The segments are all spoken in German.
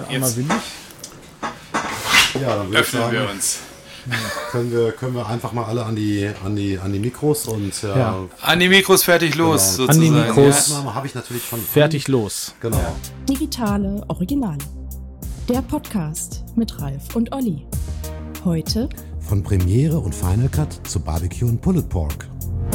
einmal windig. Ja, dann öffnen wir uns. Können wir einfach mal alle an die Mikros und an die Mikros fertig los, genau. An sozusagen. die Mikros habe ich natürlich schon fertig los. Genau. Digitale Originale. Der Podcast mit Ralf und Olli. Heute von Premiere und Final Cut zu Barbecue und Pulled Pork.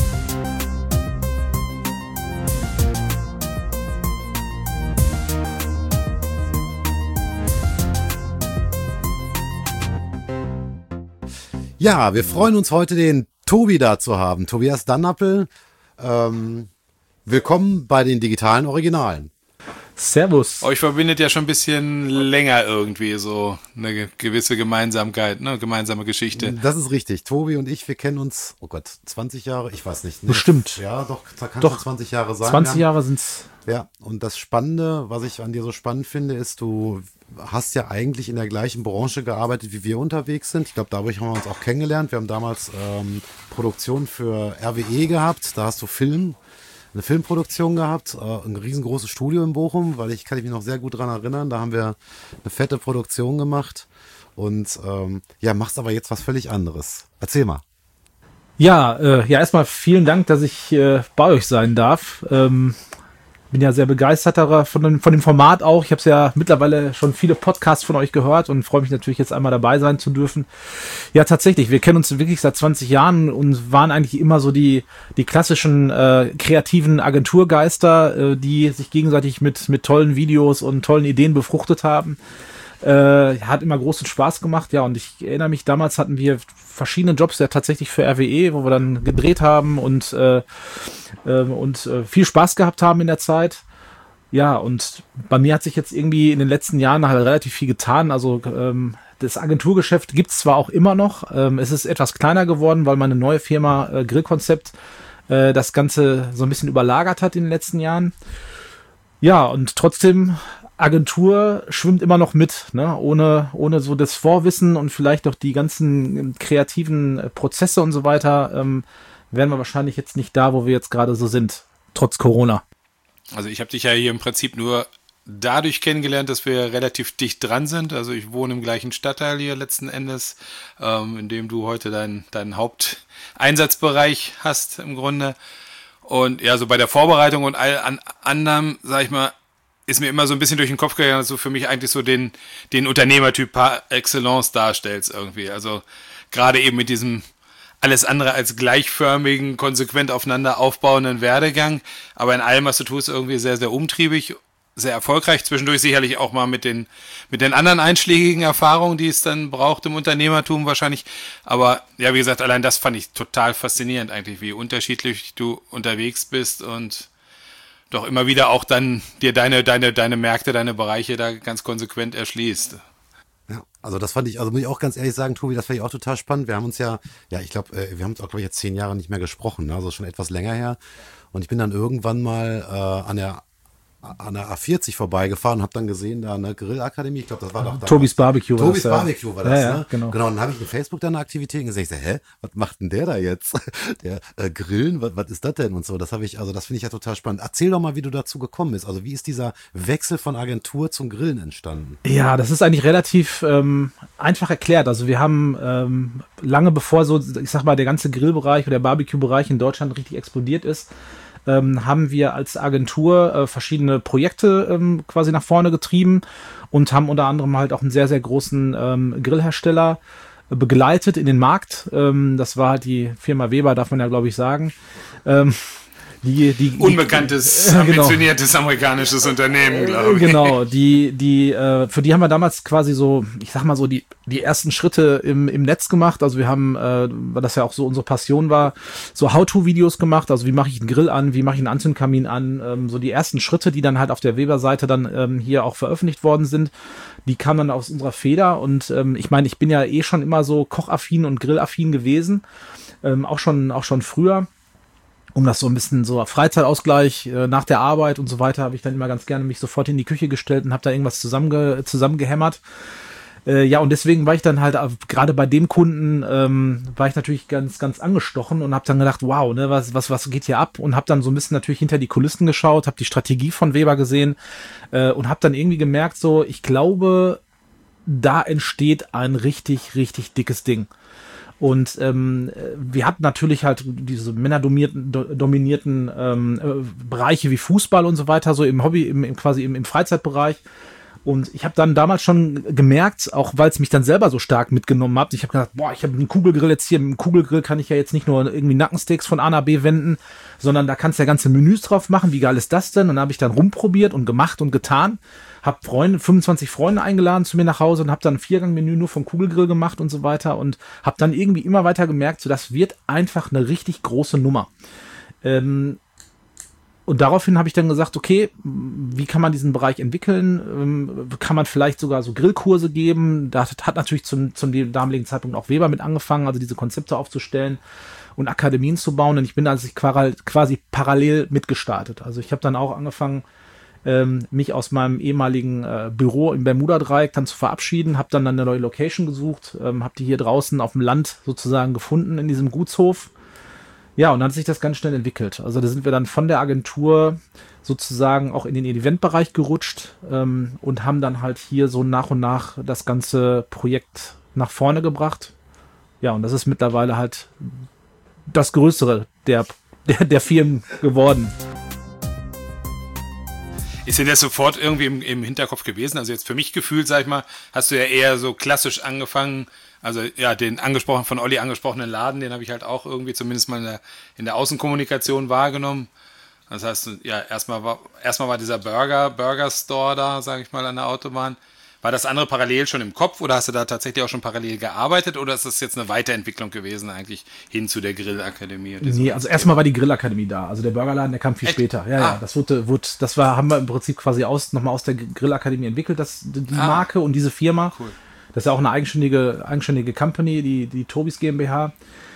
Ja, wir freuen uns heute, den Tobi da zu haben. Tobias Dannappel, willkommen bei den digitalen Originalen. Servus. Euch verbindet ja schon ein bisschen länger irgendwie so eine gewisse Gemeinsamkeit, ne? Gemeinsame Geschichte. Das ist richtig. Tobi und ich, wir kennen uns, 20 Jahre, ich weiß nicht. Ne? Bestimmt. Ja, doch, da kann schon 20 Jahre sein. 20 Jahre sind's. Ja, und das Spannende, was ich an dir so spannend finde, ist, du hast ja eigentlich in der gleichen Branche gearbeitet, wie wir unterwegs sind. Ich glaube, dadurch haben wir uns auch kennengelernt. Wir haben damals Produktion für RWE gehabt. Da hast du eine Filmproduktion gehabt, ein riesengroßes Studio in Bochum, weil kann ich mich noch sehr gut dran erinnern. Da haben wir eine fette Produktion gemacht und machst aber jetzt was völlig anderes. Erzähl mal. Ja, erstmal vielen Dank, dass ich bei euch sein darf. Bin ja sehr begeistert von dem Format auch. Ich habe ja mittlerweile schon viele Podcasts von euch gehört und freue mich natürlich jetzt einmal dabei sein zu dürfen. Ja, tatsächlich, wir kennen uns wirklich seit 20 Jahren und waren eigentlich immer so die klassischen kreativen Agenturgeister, die sich gegenseitig mit tollen Videos und tollen Ideen befruchtet haben. Hat immer großen Spaß gemacht, ja, und ich erinnere mich, damals hatten wir verschiedene Jobs ja tatsächlich für RWE, wo wir dann gedreht haben und viel Spaß gehabt haben in der Zeit. Ja, und bei mir hat sich jetzt irgendwie in den letzten Jahren halt relativ viel getan. Also das Agenturgeschäft gibt's zwar auch immer noch, es ist etwas kleiner geworden, weil meine neue Firma Grillkonzept das Ganze so ein bisschen überlagert hat in den letzten Jahren. Ja, und trotzdem Agentur schwimmt immer noch mit, ne? Ohne so das Vorwissen und vielleicht auch die ganzen kreativen Prozesse und so weiter, wären wir wahrscheinlich jetzt nicht da, wo wir jetzt gerade so sind, trotz Corona. Also ich habe dich ja hier im Prinzip nur dadurch kennengelernt, dass wir relativ dicht dran sind. Also ich wohne im gleichen Stadtteil hier letzten Endes, in dem du heute deinen Haupteinsatzbereich hast im Grunde. Und ja, so bei der Vorbereitung und all anderem, sag ich mal, ist mir immer so ein bisschen durch den Kopf gegangen, dass du für mich eigentlich so den Unternehmertyp par excellence darstellst irgendwie. Also gerade eben mit diesem alles andere als gleichförmigen, konsequent aufeinander aufbauenden Werdegang. Aber in allem, was du tust, irgendwie sehr, sehr umtriebig, sehr erfolgreich. Zwischendurch sicherlich auch mal mit den anderen einschlägigen Erfahrungen, die es dann braucht im Unternehmertum wahrscheinlich. Aber ja, wie gesagt, allein das fand ich total faszinierend eigentlich, wie unterschiedlich du unterwegs bist und doch immer wieder auch dann dir deine Märkte, deine Bereiche da ganz konsequent erschließt. Ja, also das fand ich, also muss ich auch ganz ehrlich sagen, Tobi, das fand ich auch total spannend. Wir haben uns ich glaube, wir haben uns auch, glaube ich, jetzt 10 Jahre nicht mehr gesprochen, ne? Also schon etwas länger her. Und ich bin dann irgendwann mal an der A40 vorbeigefahren und habe dann gesehen, da eine Grillakademie, ich glaube, das war doch da. Tobis Barbecue war das. Barbecue war das, ja, ne? Genau, dann habe ich in Facebook da eine Aktivität gesehen. Ich sage, was macht denn der da jetzt? Der Grillen, was ist das denn? Und so, das finde ich ja total spannend. Erzähl doch mal, wie du dazu gekommen bist. Also wie ist dieser Wechsel von Agentur zum Grillen entstanden? Ja, das ist eigentlich relativ einfach erklärt. Also wir haben lange bevor so, ich sag mal, der ganze Grillbereich oder der Barbecue-Bereich in Deutschland richtig explodiert ist, haben wir als Agentur verschiedene Projekte quasi nach vorne getrieben und haben unter anderem halt auch einen sehr, sehr großen Grillhersteller begleitet in den Markt. Das war halt die Firma Weber, darf man ja, glaube ich, sagen. Unbekanntes, ambitioniertes amerikanisches Unternehmen, glaube ich. Genau, für die haben wir damals quasi so, ich sag mal so, die ersten Schritte im Netz gemacht. Also wir haben, weil das ja auch so unsere Passion war, so How-to-Videos gemacht. Also wie mache ich einen Grill an, wie mache ich einen Anzündkamin an. So die ersten Schritte, die dann halt auf der Weber-Seite dann hier auch veröffentlicht worden sind, die kamen dann aus unserer Feder. Und ich meine, ich bin ja schon immer so kochaffin und grillaffin gewesen, auch schon früher. Um das so ein bisschen so Freizeitausgleich nach der Arbeit und so weiter, habe ich dann immer ganz gerne mich sofort in die Küche gestellt und habe da irgendwas zusammengehämmert. Ja, und deswegen war ich dann halt, gerade bei dem Kunden, war ich natürlich ganz, ganz angestochen und habe dann gedacht, wow, ne, was geht hier ab? Und habe dann so ein bisschen natürlich hinter die Kulissen geschaut, habe die Strategie von Weber gesehen und habe dann irgendwie gemerkt, so, ich glaube, da entsteht ein richtig, richtig dickes Ding. Und wir hatten natürlich halt diese männerdominierten Bereiche wie Fußball und so weiter, so im Hobby, quasi im Freizeitbereich. Und ich habe dann damals schon gemerkt, auch weil es mich dann selber so stark mitgenommen hat, ich habe gedacht, boah, ich habe einen Kugelgrill jetzt hier, mit dem Kugelgrill kann ich ja jetzt nicht nur irgendwie Nackensteaks von A nach B wenden, sondern da kannst du ja ganze Menüs drauf machen, wie geil ist das denn? Und dann habe ich dann rumprobiert und gemacht und getan, habe 25 Freunde eingeladen zu mir nach Hause und habe dann ein 4-Gang-Menü nur vom Kugelgrill gemacht und so weiter und habe dann irgendwie immer weiter gemerkt, so das wird einfach eine richtig große Nummer. Und daraufhin habe ich dann gesagt, okay, wie kann man diesen Bereich entwickeln? Kann man vielleicht sogar so Grillkurse geben? Da hat natürlich zum damaligen Zeitpunkt auch Weber mit angefangen, also diese Konzepte aufzustellen und Akademien zu bauen. Und ich bin also quasi parallel mitgestartet. Also ich habe dann auch angefangen, mich aus meinem ehemaligen Büro im Bermuda-Dreieck dann zu verabschieden, habe dann eine neue Location gesucht, habe die hier draußen auf dem Land sozusagen gefunden in diesem Gutshof. Ja, und dann hat sich das ganz schnell entwickelt. Also da sind wir dann von der Agentur sozusagen auch in den Eventbereich gerutscht und haben dann halt hier so nach und nach das ganze Projekt nach vorne gebracht. Ja, und das ist mittlerweile halt das Größere der Firmen geworden. Ist denn das sofort irgendwie im Hinterkopf gewesen? Also jetzt für mich gefühlt, sag ich mal, hast du ja eher so klassisch angefangen. Also ja, den von Olli angesprochenen Laden, den habe ich halt auch irgendwie zumindest mal in der Außenkommunikation wahrgenommen. Das heißt, ja, erstmal war dieser Burger Store da, sage ich mal, an der Autobahn. War das andere parallel schon im Kopf oder hast du da tatsächlich auch schon parallel gearbeitet oder ist das jetzt eine Weiterentwicklung gewesen eigentlich hin zu der Grillakademie? Nee, also erstmal war die Grillakademie da. Also der Burgerladen, der kam viel später. Ja, das haben wir im Prinzip quasi nochmal aus der Grillakademie entwickelt, die Marke und diese Firma. Cool. Das ist ja auch eine eigenständige Company, die Tobis GmbH.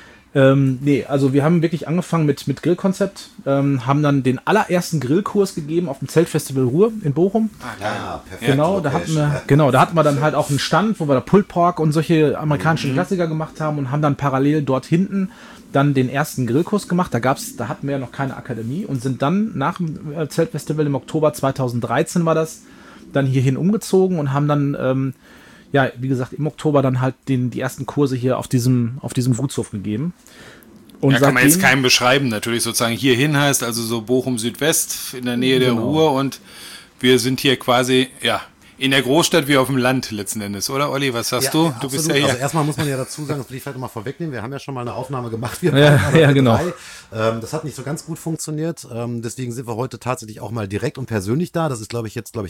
Also wir haben wirklich angefangen mit Grillkonzept, haben dann den allerersten Grillkurs gegeben auf dem Zeltfestival Ruhr in Bochum. Perfekt. Genau, da hatten wir dann halt auch einen Stand, wo wir da Pulled Pork und solche amerikanischen Klassiker gemacht haben und haben dann parallel dort hinten dann den ersten Grillkurs gemacht. Da hatten wir ja noch keine Akademie und sind dann nach dem Zeltfestival im Oktober 2013 war das, dann hierhin umgezogen und haben dann wie gesagt, im Oktober dann halt die ersten Kurse hier auf diesem Gutshof gegeben. Und ja, kann man jetzt keinem beschreiben, natürlich sozusagen hierhin heißt, also so Bochum Südwest in der Nähe der Ruhr und wir sind hier quasi, ja, in der Großstadt wie auf dem Land letzten Endes, oder Olli? Was sagst du? Du bist ja hier. Also erstmal muss man ja dazu sagen, das will ich vielleicht mal vorwegnehmen, wir haben ja schon mal eine Aufnahme gemacht. Genau. Das hat nicht so ganz gut funktioniert, deswegen sind wir heute tatsächlich auch mal direkt und persönlich da. Das ist, glaube ich,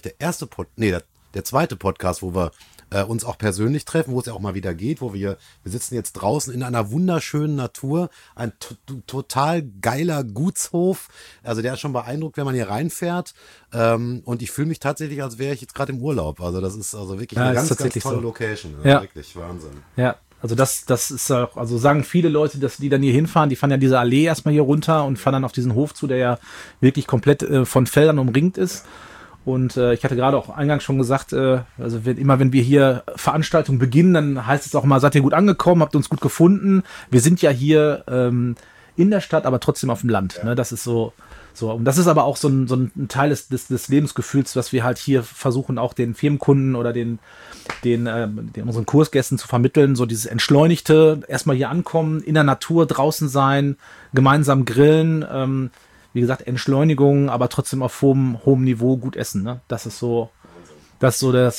der zweite Podcast, wo wir uns auch persönlich treffen, wo es ja auch mal wieder geht, wir sitzen jetzt draußen in einer wunderschönen Natur, ein total geiler Gutshof, also der ist schon beeindruckt, wenn man hier reinfährt und ich fühle mich tatsächlich, als wäre ich jetzt gerade im Urlaub, also das ist also wirklich eine ganz tolle Location, ja. Wirklich Wahnsinn. Ja. Also das ist auch, also sagen viele Leute, dass die dann hier hinfahren, die fahren ja diese Allee erstmal hier runter und fahren dann auf diesen Hof zu, der ja wirklich komplett von Feldern umringt ist. Und ich hatte gerade auch eingangs schon gesagt, also wenn wir hier Veranstaltungen beginnen, dann heißt es auch mal, seid ihr gut angekommen, habt uns gut gefunden. Wir sind ja hier in der Stadt, aber trotzdem auf dem Land. Ja. Ne? Das ist so. Und das ist aber auch so ein Teil des Lebensgefühls, was wir halt hier versuchen, auch den Firmenkunden oder den unseren Kursgästen zu vermitteln. So dieses Entschleunigte, erstmal hier ankommen, in der Natur draußen sein, gemeinsam grillen, wie gesagt, Entschleunigung, aber trotzdem auf hohem Niveau gut essen. Ne? Das ist so das.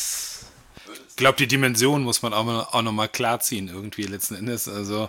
Ich glaube, die Dimension muss man auch noch mal klarziehen irgendwie letzten Endes. Also,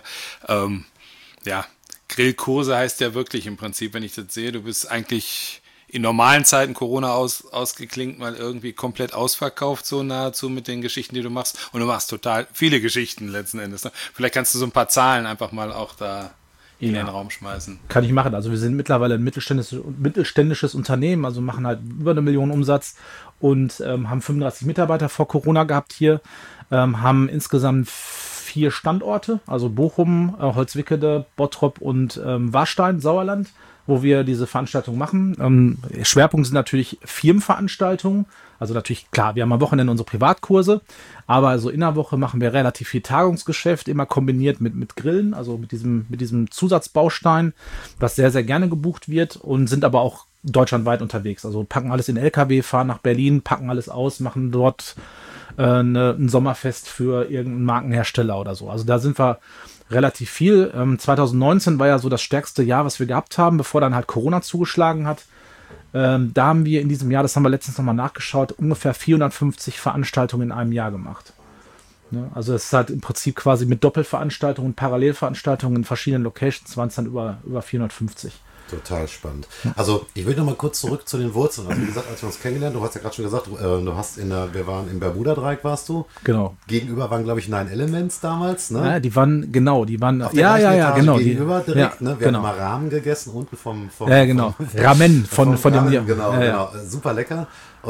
Grillkurse heißt ja wirklich im Prinzip, wenn ich das sehe, du bist eigentlich in normalen Zeiten Corona ausgeklingt, mal irgendwie komplett ausverkauft, so nahezu mit den Geschichten, die du machst. Und du machst total viele Geschichten letzten Endes. Ne? Vielleicht kannst du so ein paar Zahlen einfach mal auch da in den Raum schmeißen. Kann ich machen. Also wir sind mittlerweile ein mittelständisches Unternehmen, also machen halt über 1 Million Umsatz und haben 35 Mitarbeiter vor Corona gehabt hier, haben insgesamt 4 Standorte, also Bochum, Holzwickede, Bottrop und Warstein, Sauerland, wo wir diese Veranstaltung machen. Schwerpunkt sind natürlich Firmenveranstaltungen, Also natürlich, klar, wir haben am Wochenende unsere Privatkurse, aber so in der Woche machen wir relativ viel Tagungsgeschäft, immer kombiniert mit Grillen, also mit diesem Zusatzbaustein, was sehr, sehr gerne gebucht wird und sind aber auch deutschlandweit unterwegs. Also packen alles in LKW, fahren nach Berlin, packen alles aus, machen dort ein Sommerfest für irgendeinen Markenhersteller oder so. Also da sind wir relativ viel. 2019 war ja so das stärkste Jahr, was wir gehabt haben, bevor dann halt Corona zugeschlagen hat. Da haben wir in diesem Jahr, das haben wir letztens nochmal nachgeschaut, ungefähr 450 Veranstaltungen in einem Jahr gemacht. Ne? Also es ist halt im Prinzip quasi mit Doppelveranstaltungen, Parallelveranstaltungen in verschiedenen Locations waren es dann über 450. Total spannend. Also ich will noch mal kurz zurück zu den Wurzeln. Also wie gesagt, als wir uns kennengelernt, du hast ja gerade schon gesagt, wir waren im Bermuda-Dreieck, warst du? Genau. Gegenüber waren, glaube ich, 9 Elements damals, ne? Ja, die waren auf der Etage genau. Gegenüber direkt, ja, ne? Wir genau. haben mal Ramen gegessen, unten vom genau. Ramen von dem Ramen, genau. Super lecker.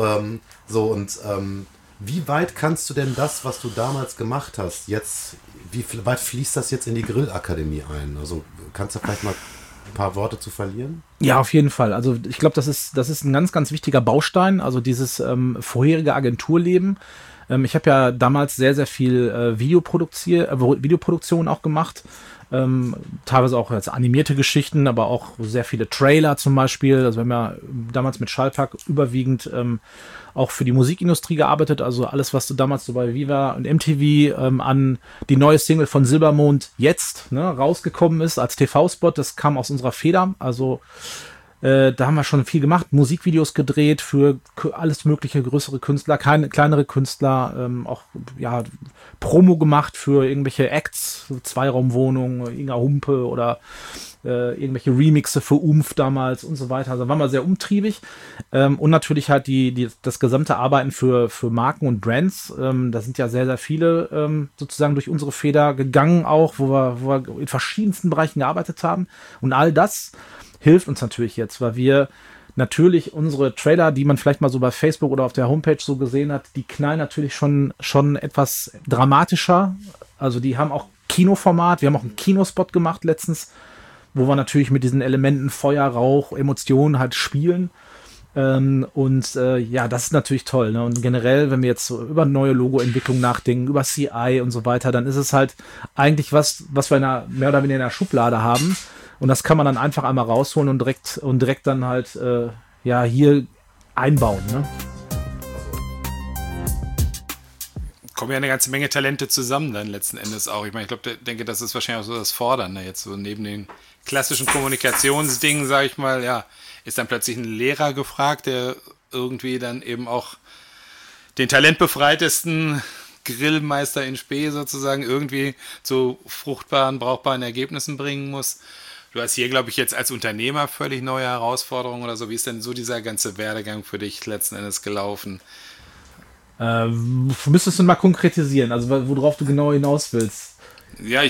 Wie weit kannst du denn das, was du damals gemacht hast, jetzt, wie weit fließt das jetzt in die Grillakademie ein? Also kannst du vielleicht mal ein paar Worte zu verlieren? Ja, auf jeden Fall. Also ich glaube, das ist ein ganz, ganz wichtiger Baustein, also dieses vorherige Agenturleben. Ich habe ja damals sehr, sehr viel Videoproduktion auch gemacht. Teilweise auch als animierte Geschichten, aber auch sehr viele Trailer zum Beispiel. Also wir haben ja damals mit Schallplack überwiegend auch für die Musikindustrie gearbeitet. Also alles, was du damals so bei Viva und MTV an die neue Single von Silbermond jetzt rausgekommen ist als TV-Spot, das kam aus unserer Feder. Also da haben wir schon viel gemacht, Musikvideos gedreht für alles mögliche, größere Künstler, kleinere Künstler, auch ja Promo gemacht für irgendwelche Acts, Zweiraumwohnungen, Inga Humpe oder irgendwelche Remixe für Umf damals und so weiter. Also waren wir sehr umtriebig und natürlich halt das gesamte Arbeiten für Marken und Brands. Da sind ja sehr, sehr viele sozusagen durch unsere Feder gegangen auch, wo wir in verschiedensten Bereichen gearbeitet haben und all das hilft uns natürlich jetzt, weil wir natürlich unsere Trailer, die man vielleicht mal so bei Facebook oder auf der Homepage so gesehen hat, die knallen natürlich schon etwas dramatischer. Also die haben auch Kinoformat. Wir haben auch einen Kinospot gemacht letztens, wo wir natürlich mit diesen Elementen Feuer, Rauch, Emotionen halt spielen. Ja, das ist natürlich toll. Ne? Und generell, wenn wir jetzt so über neue Logoentwicklung nachdenken, über CI und so weiter, dann ist es halt eigentlich was wir mehr oder weniger in der Schublade haben. Und das kann man dann einfach einmal rausholen und direkt dann halt hier einbauen. Ne? Kommen ja eine ganze Menge Talente zusammen dann letzten Endes auch. Ich meine, denke, das ist wahrscheinlich auch so das Fordernde. Jetzt so neben den klassischen Kommunikationsdingen, sage ich mal, ja, ist dann plötzlich ein Lehrer gefragt, der irgendwie dann eben auch den talentbefreitesten Grillmeister in Spee sozusagen irgendwie zu fruchtbaren, brauchbaren Ergebnissen bringen muss. Du hast hier, glaube ich, jetzt als Unternehmer völlig neue Herausforderungen oder so. Wie ist denn so dieser ganze Werdegang für dich letzten Endes gelaufen? Müsstest du mal konkretisieren, also worauf du genau hinaus willst. Ja,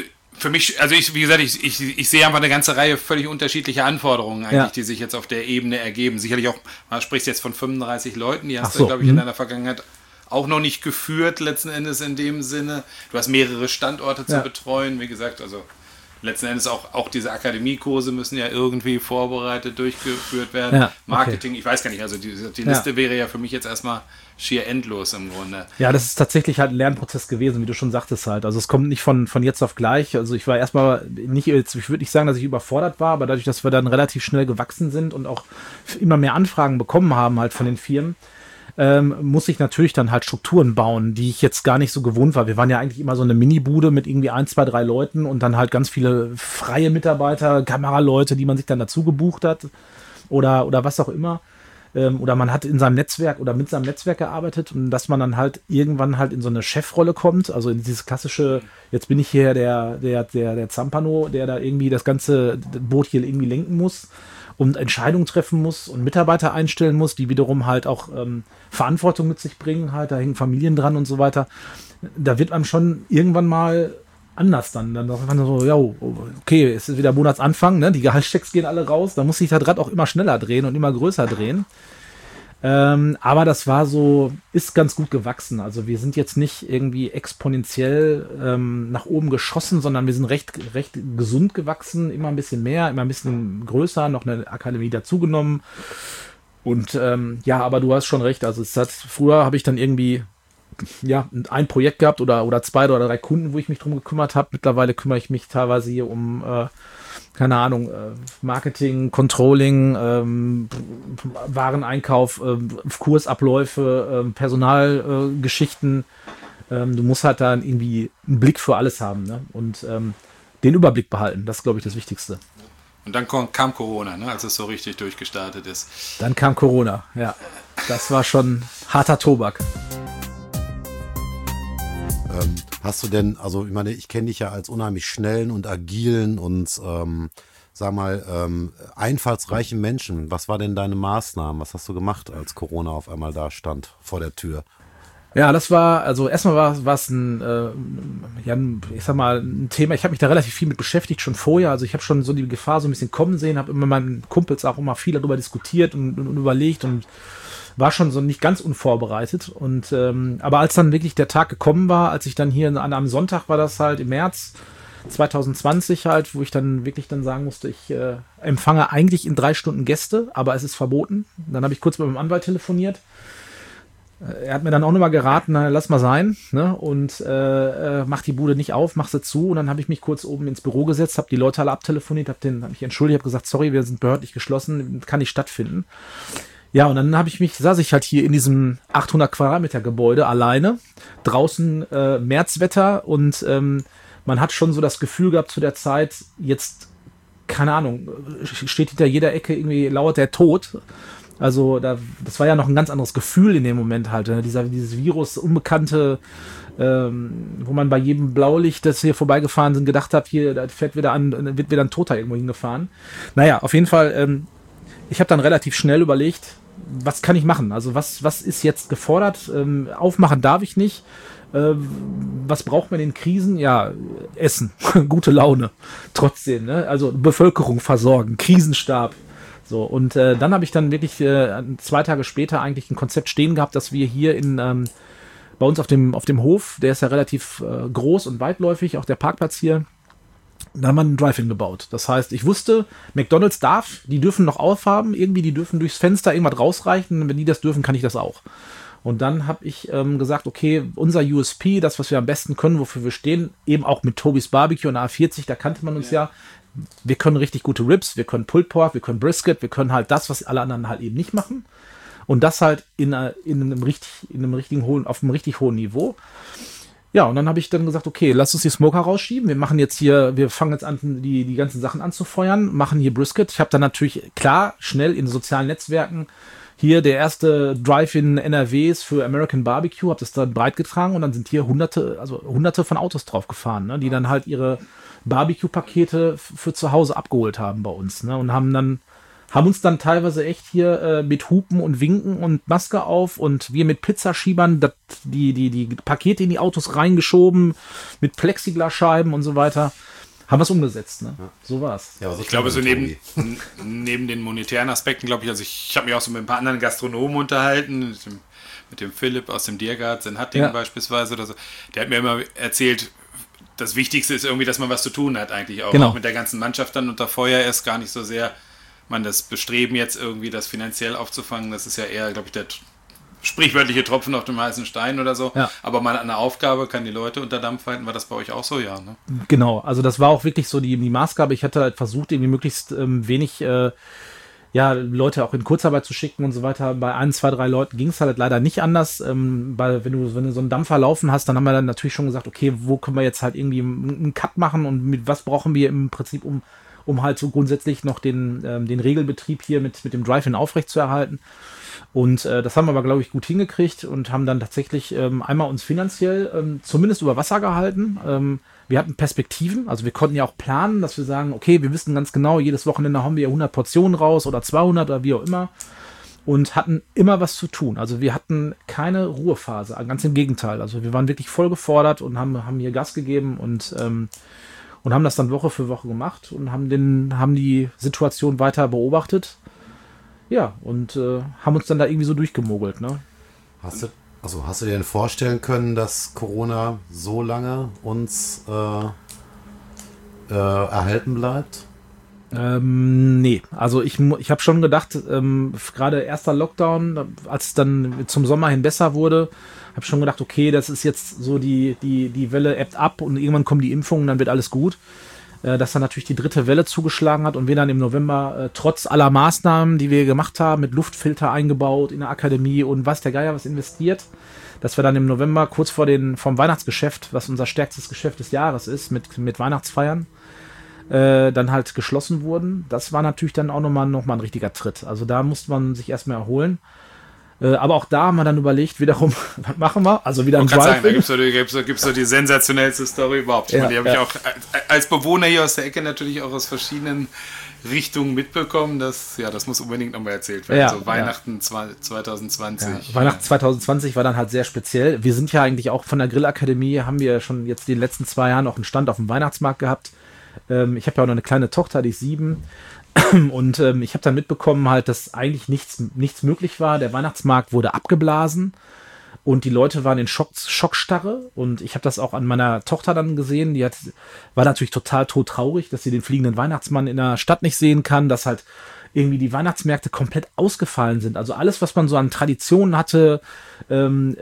wie gesagt, ich sehe einfach eine ganze Reihe völlig unterschiedlicher Anforderungen eigentlich, die sich jetzt auf der Ebene ergeben. Sicherlich auch, man spricht jetzt von 35 Leuten, die hast du, glaube ich, in deiner Vergangenheit auch noch nicht geführt, letzten Endes in dem Sinne. Du hast mehrere Standorte zu betreuen, wie gesagt, also letzten Endes auch diese Akademiekurse müssen ja irgendwie vorbereitet, durchgeführt werden. Ja, okay. Marketing, ich weiß gar nicht, also die Liste wäre ja für mich jetzt erstmal schier endlos im Grunde. Ja, das ist tatsächlich halt ein Lernprozess gewesen, wie du schon sagtest halt. Also es kommt nicht von jetzt auf gleich. Also ich war erstmal ich würde nicht sagen, dass ich überfordert war, aber dadurch, dass wir dann relativ schnell gewachsen sind und auch immer mehr Anfragen bekommen haben halt von den Firmen, muss ich natürlich dann halt Strukturen bauen, die ich jetzt gar nicht so gewohnt war. Wir waren ja eigentlich immer so eine Mini-Bude mit irgendwie 1, 2, 3 Leuten und dann halt ganz viele freie Mitarbeiter, Kameraleute, die man sich dann dazu gebucht hat oder was auch immer. Oder man hat in seinem Netzwerk oder mit seinem Netzwerk gearbeitet und dass man dann halt irgendwann halt in so eine Chefrolle kommt, also in dieses klassische, jetzt bin ich hier der Zampano, der da irgendwie das ganze Boot hier irgendwie lenken muss und Entscheidungen treffen muss und Mitarbeiter einstellen muss, die wiederum halt auch Verantwortung mit sich bringen, halt, da hängen Familien dran und so weiter. Da wird einem schon irgendwann mal anders dann sagt man so, ja, okay, es ist wieder Monatsanfang, ne? Die Gehaltschecks gehen alle raus, da muss sich das Rad auch immer schneller drehen und immer größer drehen. Aber das ist ganz gut gewachsen. Also wir sind jetzt nicht irgendwie exponentiell nach oben geschossen, sondern wir sind recht gesund gewachsen, immer ein bisschen mehr, immer ein bisschen größer, noch eine Akademie dazugenommen. Und ja, aber du hast schon recht. Also früher habe ich dann irgendwie ein Projekt gehabt oder 2 oder 3 Kunden, wo ich mich drum gekümmert habe. Mittlerweile kümmere ich mich teilweise hier um keine Ahnung, Marketing, Controlling, Wareneinkauf, Kursabläufe, Personalgeschichten. Du musst halt dann irgendwie einen Blick für alles haben, ne? Und den Überblick behalten. Das ist, glaube ich, das Wichtigste. Und dann kam Corona, ne, als es so richtig durchgestartet ist. Dann kam Corona, ja. Das war schon harter Tobak. Hast du denn, also ich meine, ich kenne dich ja als unheimlich schnellen und agilen und sag mal, einfallsreichen Menschen. Was war denn deine Maßnahmen? Was hast du gemacht, als Corona auf einmal da stand vor der Tür? Ja, das war, also erstmal war es ich sag mal, ein Thema, ich habe mich da relativ viel mit beschäftigt, schon vorher, also ich habe schon so die Gefahr so ein bisschen kommen sehen, habe immer mit meinen Kumpels auch immer viel darüber diskutiert und überlegt und war schon so nicht ganz unvorbereitet und aber als dann wirklich der Tag gekommen war, als ich dann hier an einem Sonntag war das halt im März 2020 halt, wo ich dann wirklich dann sagen musste, ich empfange eigentlich in 3 Stunden Gäste, aber es ist verboten. Dann habe ich kurz mit meinem Anwalt telefoniert. Er hat mir dann auch nochmal geraten, na, lass mal sein, ne? Und mach die Bude nicht auf, mach sie zu. Und dann habe ich mich kurz oben ins Büro gesetzt, habe die Leute alle abtelefoniert, habe mich entschuldigt, habe gesagt, sorry, wir sind behördlich geschlossen, kann nicht stattfinden. Ja, und dann saß ich halt hier in diesem 800 Quadratmeter Gebäude alleine, draußen Märzwetter und man hat schon so das Gefühl gehabt zu der Zeit, jetzt, keine Ahnung, steht hinter jeder Ecke irgendwie lauert der Tod. Also das war ja noch ein ganz anderes Gefühl in dem Moment halt, ne? Dieses Virus, Unbekannte, wo man bei jedem Blaulicht, das hier vorbeigefahren sind, gedacht hat, hier, da wird wieder ein Toter irgendwo hingefahren. Naja, auf jeden Fall, ich habe dann relativ schnell überlegt, was kann ich machen? Also was ist jetzt gefordert? Aufmachen darf ich nicht. Was braucht man in Krisen? Ja, Essen, gute Laune, trotzdem, ne? Also Bevölkerung versorgen, Krisenstab. So, und dann habe ich dann wirklich 2 Tage später eigentlich ein Konzept stehen gehabt, dass wir hier bei uns auf dem Hof, der ist ja relativ groß und weitläufig, auch der Parkplatz hier, da haben wir einen Drive-In gebaut. Das heißt, ich wusste, McDonald's die dürfen noch aufhaben, irgendwie, die dürfen durchs Fenster irgendwas rausreichen, und wenn die das dürfen, kann ich das auch. Und dann habe ich gesagt, okay, unser USP, das, was wir am besten können, wofür wir stehen, eben auch mit Tobis Barbecue und A40, da kannte man uns ja. Wir können richtig gute Ribs, wir können Pulled Pork, wir können Brisket, wir können halt das, was alle anderen halt eben nicht machen. Und das halt auf einem richtig hohen Niveau. Ja, und dann habe ich dann gesagt, okay, lass uns die Smoker rausschieben. Wir fangen jetzt an, die ganzen Sachen anzufeuern, machen hier Brisket. Ich habe dann natürlich, klar, schnell in sozialen Netzwerken hier der erste Drive-In NRWs für American Barbecue, habe das dann breit getragen und dann sind hier hunderte von Autos drauf gefahren, ne, die dann halt ihre Barbecue-Pakete für zu Hause abgeholt haben bei uns, ne, und haben uns dann teilweise echt hier mit Hupen und Winken und Maske auf und wir mit Pizzaschiebern die Pakete in die Autos reingeschoben, mit Plexiglasscheiben und so weiter. Haben wir es umgesetzt, ne? Ja. So war's. Ja, ich glaube, so neben den monetären Aspekten, glaube ich, also ich habe mich auch so mit ein paar anderen Gastronomen unterhalten, mit dem Philipp aus dem Diergarten in Hattingen beispielsweise oder so. Der hat mir immer erzählt, das Wichtigste ist irgendwie, dass man was zu tun hat eigentlich auch. Genau. Auch mit der ganzen Mannschaft dann unter Feuer ist gar nicht so sehr, das Bestreben jetzt irgendwie das finanziell aufzufangen, das ist ja eher, glaube ich, der sprichwörtliche Tropfen auf dem heißen Stein oder so. Ja. Aber mal eine Aufgabe, kann die Leute unter Dampf halten. War das bei euch auch so? Ja, ne? Genau, also das war auch wirklich so die Maßgabe. Ich hatte halt versucht, irgendwie möglichst wenig Leute auch in Kurzarbeit zu schicken und so weiter. Bei 1, 2, 3 Leuten ging es halt leider nicht anders. Wenn du so einen Dampfer laufen hast, dann haben wir dann natürlich schon gesagt, okay, wo können wir jetzt halt irgendwie einen Cut machen und mit was brauchen wir im Prinzip, um halt so grundsätzlich noch den Regelbetrieb hier mit dem Drive-In aufrechtzuerhalten. Und das haben wir aber, glaube ich, gut hingekriegt und haben dann tatsächlich einmal uns finanziell zumindest über Wasser gehalten. Wir hatten Perspektiven, also wir konnten ja auch planen, dass wir sagen, okay, wir wissen ganz genau, jedes Wochenende haben wir 100 Portionen raus oder 200 oder wie auch immer und hatten immer was zu tun. Also wir hatten keine Ruhephase, ganz im Gegenteil. Also wir waren wirklich voll gefordert und haben hier Gas gegeben und haben das dann Woche für Woche gemacht und haben die Situation weiter beobachtet. Ja, und haben uns dann da irgendwie so durchgemogelt, ne? Hast du dir denn vorstellen können, dass Corona so lange uns erhalten bleibt? Nee, also ich habe schon gedacht, gerade erster Lockdown, als es dann zum Sommer hin besser wurde, habe schon gedacht, okay, das ist jetzt so die Welle ebbt ab und irgendwann kommen die Impfungen, dann wird alles gut. Dass dann natürlich die dritte Welle zugeschlagen hat und wir dann im November trotz aller Maßnahmen, die wir gemacht haben, mit Luftfilter eingebaut in der Akademie und weiß der Geier was investiert, dass wir dann im November kurz vom Weihnachtsgeschäft, was unser stärkstes Geschäft des Jahres ist, mit Weihnachtsfeiern, dann halt geschlossen wurden. Das war natürlich dann auch nochmal ein richtiger Tritt. Also da musste man sich erstmal erholen. Aber auch da haben wir dann überlegt, wiederum, was machen wir? Also wieder ein Drive-In. Da gibt's so die sensationellste Story überhaupt. Ich meine, die habe ich auch als Bewohner hier aus der Ecke natürlich auch aus verschiedenen Richtungen mitbekommen. Das muss unbedingt nochmal erzählt werden. So Weihnachten 2020. Ja, Weihnachten 2020 war dann halt sehr speziell. Wir sind ja eigentlich auch von der Grillakademie, haben wir schon jetzt in den letzten 2 Jahren auch einen Stand auf dem Weihnachtsmarkt gehabt. Ich habe ja auch noch eine kleine Tochter, die ist 7. Und ich habe dann mitbekommen halt, dass eigentlich nichts möglich war. Der Weihnachtsmarkt wurde abgeblasen und die Leute waren in Schockstarre. Und ich habe das auch an meiner Tochter dann gesehen. War natürlich total todtraurig, dass sie den fliegenden Weihnachtsmann in der Stadt nicht sehen kann, dass halt irgendwie die Weihnachtsmärkte komplett ausgefallen sind. Also alles, was man so an Traditionen hatte, fand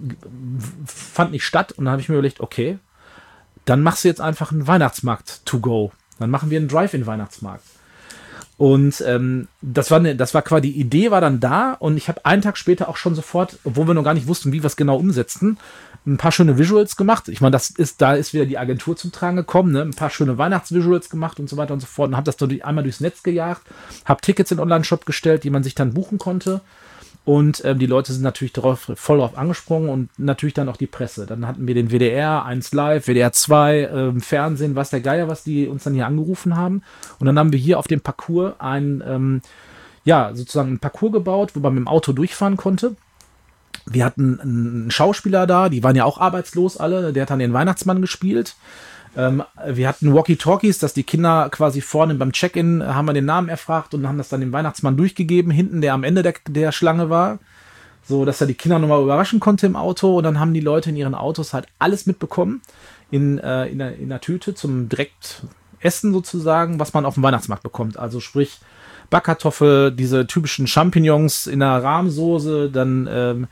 nicht statt. Und dann habe ich mir überlegt, okay, dann machst du jetzt einfach einen Weihnachtsmarkt to go. Dann machen wir einen Drive-In-Weihnachtsmarkt. Und das war quasi, die Idee war dann da und ich habe einen Tag später auch schon sofort, obwohl wir noch gar nicht wussten, wie wir es genau umsetzten, ein paar schöne Visuals gemacht. Ich meine, da ist wieder die Agentur zum Tragen gekommen, ne? Ein paar schöne Weihnachtsvisuals gemacht und so weiter und so fort und habe das einmal durchs Netz gejagt, habe Tickets in den Online-Shop gestellt, die man sich dann buchen konnte. Und die Leute sind natürlich voll drauf angesprungen und natürlich dann auch die Presse. Dann hatten wir den WDR 1 Live, WDR 2, Fernsehen, was der Geier, was die uns dann hier angerufen haben. Und dann haben wir hier auf dem Parcours sozusagen einen Parcours gebaut, wo man mit dem Auto durchfahren konnte. Wir hatten einen Schauspieler da, die waren ja auch arbeitslos alle, der hat dann den Weihnachtsmann gespielt. Wir hatten Walkie-Talkies, dass die Kinder quasi vorne beim Check-in haben wir den Namen erfragt und haben das dann dem Weihnachtsmann durchgegeben, hinten, der am Ende der Schlange war, so dass er die Kinder nochmal überraschen konnte im Auto und dann haben die Leute in ihren Autos halt alles mitbekommen in der Tüte zum direkt Essen sozusagen, was man auf dem Weihnachtsmarkt bekommt. Also sprich Backkartoffel, diese typischen Champignons in der Rahmsoße, dann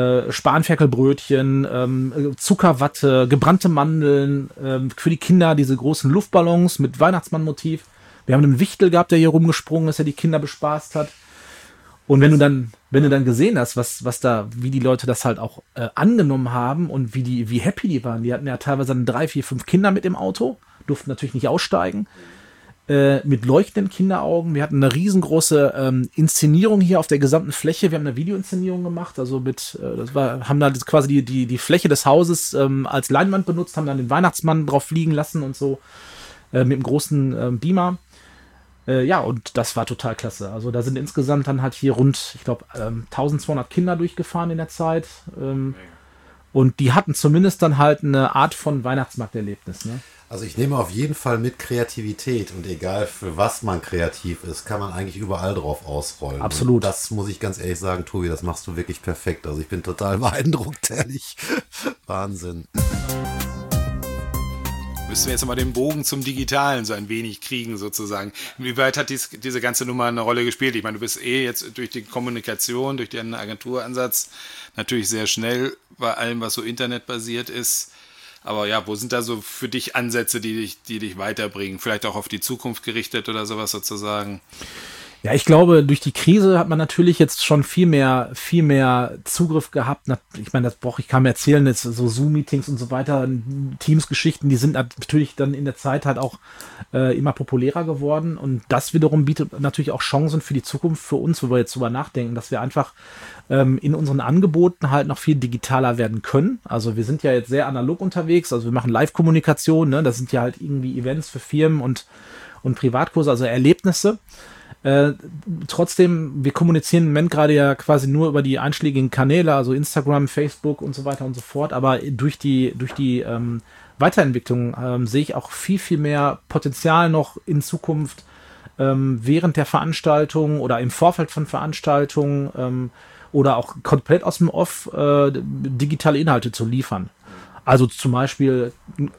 Spanferkelbrötchen, Zuckerwatte, gebrannte Mandeln, für die Kinder diese großen Luftballons mit Weihnachtsmannmotiv. Wir haben einen Wichtel gehabt, der hier rumgesprungen ist, der die Kinder bespaßt hat. Und wenn du dann gesehen hast, wie die Leute das halt auch angenommen haben und wie happy die waren, die hatten ja teilweise dann 3, 4, 5 Kinder mit im Auto, durften natürlich nicht aussteigen, mit leuchtenden Kinderaugen. Wir hatten eine riesengroße Inszenierung hier auf der gesamten Fläche. Wir haben eine Videoinszenierung gemacht, also haben da quasi die Fläche des Hauses als Leinwand benutzt, haben dann den Weihnachtsmann drauf fliegen lassen und so mit einem großen Beamer. Und das war total klasse. Also da sind insgesamt dann halt hier rund, ich glaube, 1200 Kinder durchgefahren in der Zeit. Und die hatten zumindest dann halt eine Art von Weihnachtsmarkterlebnis, ne? Also ich nehme auf jeden Fall mit Kreativität und egal für was man kreativ ist, kann man eigentlich überall drauf ausrollen. Absolut. Und das muss ich ganz ehrlich sagen, Tobi, das machst du wirklich perfekt. Also ich bin total beeindruckt, ehrlich. Wahnsinn. Müssen wir jetzt mal den Bogen zum Digitalen so ein wenig kriegen sozusagen. Inwieweit hat diese ganze Nummer eine Rolle gespielt? Ich meine, du bist jetzt durch die Kommunikation, durch den Agenturansatz natürlich sehr schnell bei allem, was so internetbasiert ist. Aber ja, wo sind da so für dich Ansätze, die dich weiterbringen? Vielleicht auch auf die Zukunft gerichtet oder sowas sozusagen? Ja, ich glaube, durch die Krise hat man natürlich jetzt schon viel mehr Zugriff gehabt. Ich meine, ich kann mir erzählen, jetzt so Zoom-Meetings und so weiter, Teams-Geschichten, die sind natürlich dann in der Zeit halt auch immer populärer geworden. Und das wiederum bietet natürlich auch Chancen für die Zukunft für uns, wo wir jetzt drüber nachdenken, dass wir einfach in unseren Angeboten halt noch viel digitaler werden können. Also wir sind ja jetzt sehr analog unterwegs, also wir machen Live-Kommunikation, ne? Das sind ja halt irgendwie Events für Firmen und Privatkurse, also Erlebnisse. Trotzdem, wir kommunizieren im Moment gerade ja quasi nur über die einschlägigen Kanäle, also Instagram, Facebook und so weiter und so fort, aber durch die Weiterentwicklung sehe ich auch viel, viel mehr Potenzial noch in Zukunft während der Veranstaltung oder im Vorfeld von Veranstaltungen oder auch komplett aus dem Off digitale Inhalte zu liefern. Also zum Beispiel,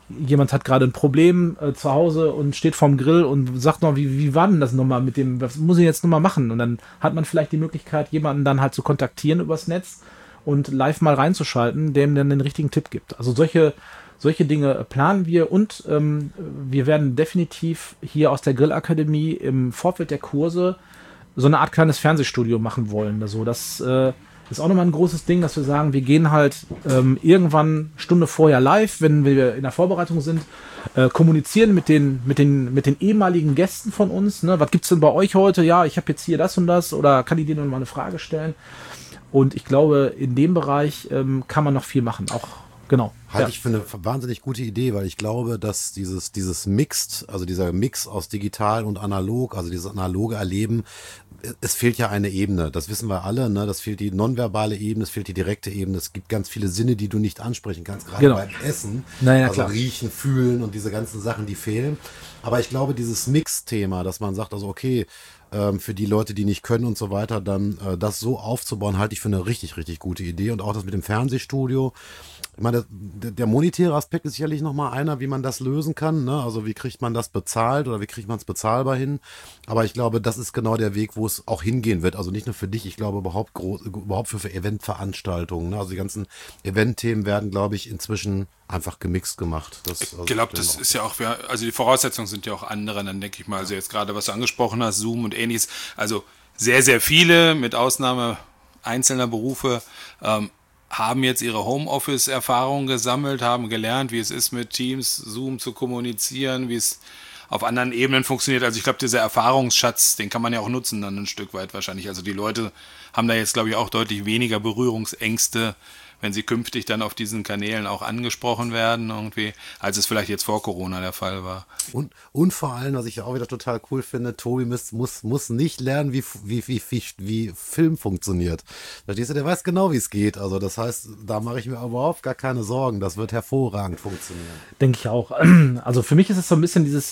jemand hat gerade ein Problem zu Hause und steht vorm Grill und sagt noch, wie war denn das nochmal mit dem, was muss ich jetzt nochmal machen? Und dann hat man vielleicht die Möglichkeit, jemanden dann halt zu kontaktieren übers Netz und live mal reinzuschalten, der ihm dann den richtigen Tipp gibt. Also solche Dinge planen wir und wir werden definitiv hier aus der Grillakademie im Vorfeld der Kurse so eine Art kleines Fernsehstudio machen wollen. Also das ist auch nochmal ein großes Ding, dass wir sagen, wir gehen halt irgendwann eine Stunde vorher live, wenn wir in der Vorbereitung sind, kommunizieren mit den ehemaligen Gästen von uns. Ne? Was gibt's denn bei euch heute? Ja, ich habe jetzt hier das und das oder kann ich dir noch mal eine Frage stellen? Und ich glaube, in dem Bereich kann man noch viel machen. Auch genau. Halte ich für eine wahnsinnig gute Idee, weil ich glaube, dass dieses Mixed, also dieser Mix aus digital und analog, also dieses analoge Erleben, es fehlt ja eine Ebene. Das wissen wir alle, ne? Das fehlt die nonverbale Ebene, es fehlt die direkte Ebene. Es gibt ganz viele Sinne, die du nicht ansprechen kannst, gerade beim Essen. Naja, also klar. Riechen, Fühlen und diese ganzen Sachen, die fehlen. Aber ich glaube, dieses Mix-Thema, dass man sagt, also okay, für die Leute, die nicht können und so weiter, dann das so aufzubauen, halte ich für eine richtig, richtig gute Idee. Und auch das mit dem Fernsehstudio. Ich meine, der monetäre Aspekt ist sicherlich nochmal einer, wie man das lösen kann. Ne? Also wie kriegt man das bezahlt oder wie kriegt man es bezahlbar hin? Aber ich glaube, das ist genau der Weg, wo es auch hingehen wird. Also nicht nur für dich, ich glaube überhaupt für Eventveranstaltungen. Ne? Also die ganzen Eventthemen werden, glaube ich, inzwischen einfach gemixt gemacht. Ich glaube, das ist ja auch, also die Voraussetzungen sind ja auch andere, dann denke ich mal, also jetzt gerade, was du angesprochen hast, Zoom und ähnliches, also sehr, sehr viele, mit Ausnahme einzelner Berufe, haben jetzt ihre Homeoffice-Erfahrungen gesammelt, haben gelernt, wie es ist, mit Teams, Zoom zu kommunizieren, wie es auf anderen Ebenen funktioniert. Also ich glaube, dieser Erfahrungsschatz, den kann man ja auch nutzen dann ein Stück weit wahrscheinlich. Also die Leute haben da jetzt, glaube ich, auch deutlich weniger Berührungsängste, wenn sie künftig dann auf diesen Kanälen auch angesprochen werden irgendwie, als es vielleicht jetzt vor Corona der Fall war. Und vor allem, was ich auch wieder total cool finde, Tobi muss nicht lernen, wie Film funktioniert. Verstehst du, der weiß genau, wie es geht. Also das heißt, da mache ich mir überhaupt gar keine Sorgen. Das wird hervorragend funktionieren. Denke ich auch. Also für mich ist es so ein bisschen dieses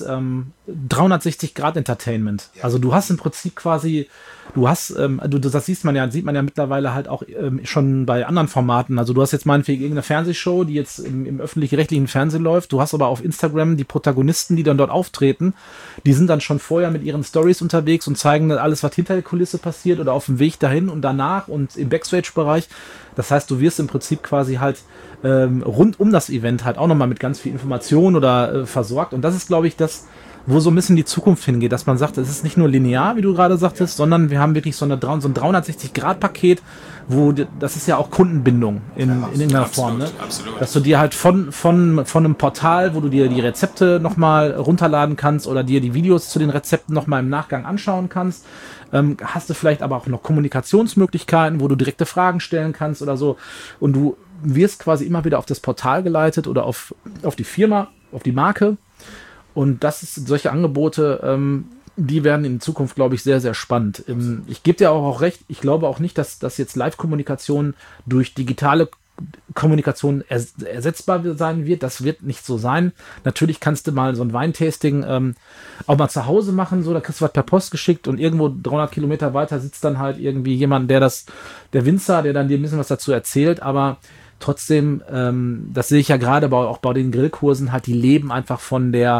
360-Grad-Entertainment. Ja. Also du hast im Prinzip quasi, das sieht man ja mittlerweile halt auch schon bei anderen Formaten. Also du hast jetzt meinetwegen irgendeine Fernsehshow, die jetzt im öffentlich-rechtlichen Fernsehen läuft. Du hast aber auf Instagram die Protagonisten, die dann dort auftreten. Die sind dann schon vorher mit ihren Stories unterwegs und zeigen dann alles, was hinter der Kulisse passiert oder auf dem Weg dahin und danach und im Backstage-Bereich. Das heißt, du wirst im Prinzip quasi halt rund um das Event halt auch nochmal mit ganz viel Information oder versorgt. Und das ist, glaube ich, das, wo so ein bisschen die Zukunft hingeht, dass man sagt, es ist nicht nur linear, wie du gerade sagtest, sondern wir haben wirklich so ein 360-Grad-Paket, das ist ja auch Kundenbindung in irgendeiner Form, ne? Absolut. Dass du dir halt von einem Portal, wo du dir die Rezepte nochmal runterladen kannst oder dir die Videos zu den Rezepten nochmal im Nachgang anschauen kannst, hast du vielleicht aber auch noch Kommunikationsmöglichkeiten, wo du direkte Fragen stellen kannst oder so, und du wirst quasi immer wieder auf das Portal geleitet oder auf die Firma, auf die Marke. Und solche Angebote, die werden in Zukunft, glaube ich, sehr, sehr spannend. Ich gebe dir auch recht, ich glaube auch nicht, dass jetzt Live-Kommunikation durch digitale Kommunikation ersetzbar sein wird. Das wird nicht so sein. Natürlich kannst du mal so ein Weintasting auch mal zu Hause machen, so, da kriegst du was per Post geschickt und irgendwo 300 Kilometer weiter sitzt dann halt irgendwie jemand, der Winzer, der dann dir ein bisschen was dazu erzählt, aber trotzdem, das sehe ich ja gerade auch bei den Grillkursen, halt, die leben einfach von den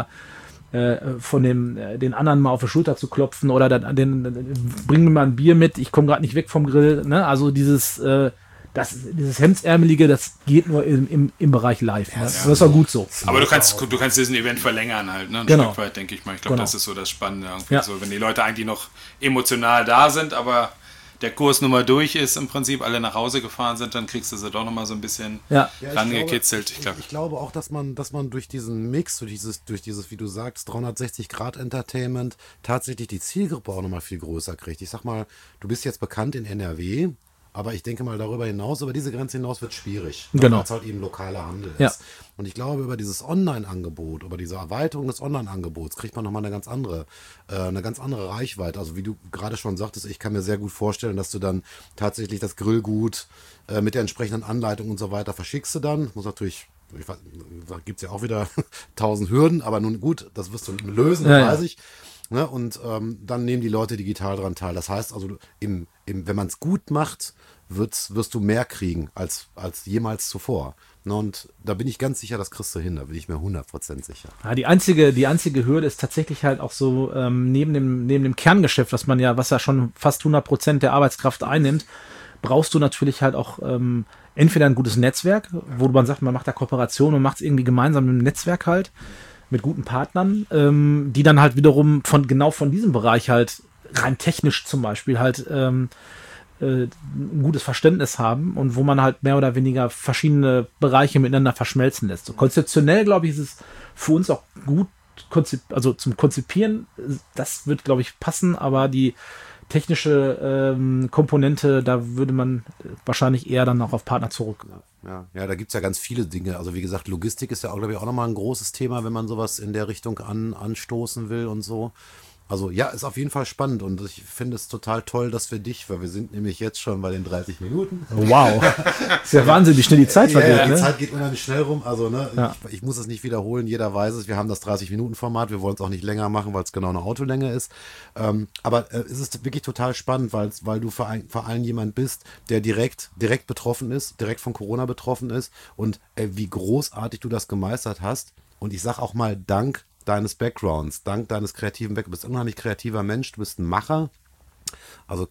anderen mal auf die Schulter zu klopfen oder bring mir mal ein Bier mit, ich komme gerade nicht weg vom Grill, ne? Also dieses Hemdsärmelige, das geht nur im Bereich Live. Ne? Das ist auch gut so. Aber du kannst diesen Event verlängern halt, ne? Ein Genau. Stück weit, denke ich mal. Ich glaube, Genau. Das ist so das Spannende. Irgendwie Ja. so, wenn die Leute eigentlich noch emotional da sind, aber der Kurs nun mal durch ist, im Prinzip alle nach Hause gefahren sind, dann kriegst du sie doch nochmal so ein bisschen rangekitzelt. Ich glaube auch, dass man durch diesen Mix, durch dieses, wie du sagst, 360-Grad-Entertainment tatsächlich die Zielgruppe auch nochmal viel größer kriegt. Ich sag mal, du bist jetzt bekannt in NRW, aber ich denke mal, darüber hinaus, über diese Grenze hinaus wird es schwierig, Genau. weil es halt eben lokaler Handel ist. Ja. Und ich glaube, über dieses Online-Angebot, über diese Erweiterung des Online-Angebots kriegt man nochmal eine ganz andere Reichweite. Also wie du gerade schon sagtest, ich kann mir sehr gut vorstellen, dass du dann tatsächlich das Grillgut mit der entsprechenden Anleitung und so weiter verschickst du dann. Muss natürlich, da gibt es ja auch wieder 1000 Hürden, aber nun gut, das wirst du lösen, weiß ich. Ne? Und dann nehmen die Leute digital dran teil. Das heißt also, wenn man es gut macht, wirst du mehr kriegen als jemals zuvor. Und da bin ich ganz sicher, das kriegst du hin, da bin ich mir 100% sicher. Ja, die einzige Hürde ist tatsächlich halt auch so, neben dem Kerngeschäft, was ja schon fast 100% der Arbeitskraft einnimmt, brauchst du natürlich halt auch entweder ein gutes Netzwerk, wo man sagt, man macht da Kooperation und macht es irgendwie gemeinsam im Netzwerk halt, mit guten Partnern, die dann halt wiederum von diesem Bereich halt rein technisch zum Beispiel halt ein gutes Verständnis haben und wo man halt mehr oder weniger verschiedene Bereiche miteinander verschmelzen lässt. So konzeptionell, glaube ich, ist es für uns auch gut, also zum Konzipieren, das wird, glaube ich, passen, aber die technische Komponente, da würde man wahrscheinlich eher dann auch auf Partner zurück. Ja, da gibt's ja ganz viele Dinge. Also wie gesagt, Logistik ist ja auch, glaube ich, auch nochmal ein großes Thema, wenn man sowas in der Richtung anstoßen will und so. Also ja, ist auf jeden Fall spannend und ich finde es total toll, dass wir dich, weil wir sind nämlich jetzt schon bei den 30 Minuten. Wow, ist ja Wahnsinn, wie schnell die Zeit vergeht. Ja, die ne? Zeit geht unheimlich schnell rum, also ne, Ja. ich muss es nicht wiederholen, jeder weiß es, wir haben das 30-Minuten-Format, wir wollen es auch nicht länger machen, weil es genau eine Autolänge ist, aber es ist wirklich total spannend, weil du vor allem jemand bist, der direkt betroffen ist, direkt von Corona betroffen ist und wie großartig du das gemeistert hast und ich sag auch mal dank deines Backgrounds, dank deines kreativen Backgrounds. Du bist ein unheimlich kreativer Mensch, du bist ein Macher. Also,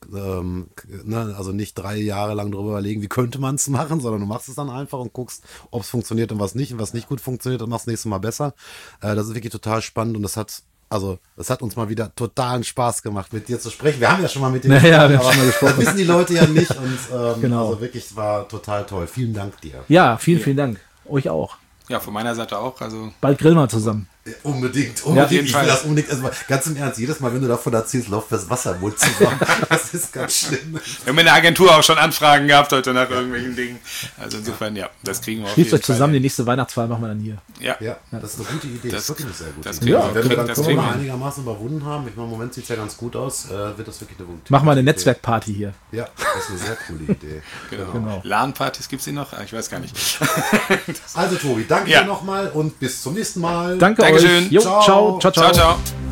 also nicht 3 Jahre lang darüber überlegen, wie könnte man es machen, sondern du machst es dann einfach und guckst, ob es funktioniert und was nicht. Und was nicht gut funktioniert, dann machst du das nächste Mal besser. Das ist wirklich total spannend und das hat uns mal wieder totalen Spaß gemacht, mit dir zu sprechen. Wir haben ja schon mal mit dir wir haben schon mal gesprochen. Das wissen die Leute ja nicht und Genau. also wirklich, es war total toll. Vielen Dank dir. Ja, vielen Dank. Euch auch. Ja, von meiner Seite auch. Also Bald grillen wir zusammen. Unbedingt. auf jeden Ich Fall. will das unbedingt. Also ganz im Ernst, jedes Mal, wenn du davon erzählst, läuft das Wasser im Mund zusammen. Das ist ganz schlimm. wir haben in der Agentur auch schon Anfragen gehabt heute nach irgendwelchen Dingen. Also insofern, ja, das kriegen wir auf Schließt jeden euch zusammen, die Fall. nächste Weihnachtsfeier machen wir dann hier. Ja, Das ist eine gute Idee. Das ist wirklich eine sehr gute das Idee. kriegen wir- Wenn wir dann das kriegen Corona wir. einigermaßen überwunden haben, ich meine, im Moment sieht es ja ganz gut aus, wird das wirklich eine gute Machen wir eine Idee. Netzwerkparty hier. Ja, das ist eine sehr coole Idee. Genau. LAN-Partys gibt es die noch? Ich weiß gar nicht. Also Tobi, danke Ja. dir nochmal und bis zum nächsten Mal. Danke Dankeschön. euch. Jo, Ciao. ciao, ciao, ciao. Ciao, ciao.